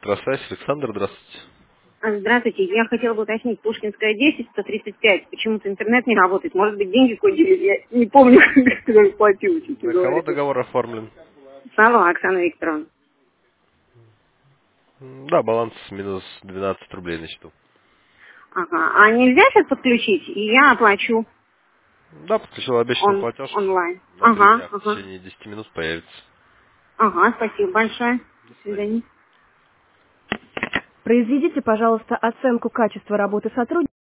Электросвязь, Александр, здравствуйте. Здравствуйте, я хотела бы уточнить, Пушкинская 10, 135, почему-то интернет не работает, может быть, деньги кончились, я не помню, кто им платил, честно На кого говоря. договор оформлен? Алло, Оксана Викторовна. Да, баланс минус 12 рублей на счету. Ага, а нельзя сейчас подключить, и я оплачу Да, подключил обещанный платеж. онлайн? На 3 Ага, дня. В ага. течение 10 минут появится. Ага, спасибо большое. До До свидания. свидания. Произведите, пожалуйста, оценку качества работы сотрудника.